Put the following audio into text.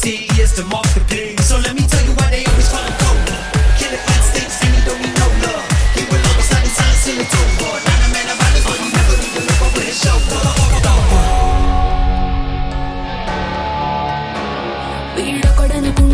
T is to Master P. So let me tell you why they always call him cold. Killer instincts and he don't need no love. He will always have his hands in the toe for. Not a man of violence, but he never need to look over his shoulder. వీడొకడనుకున్న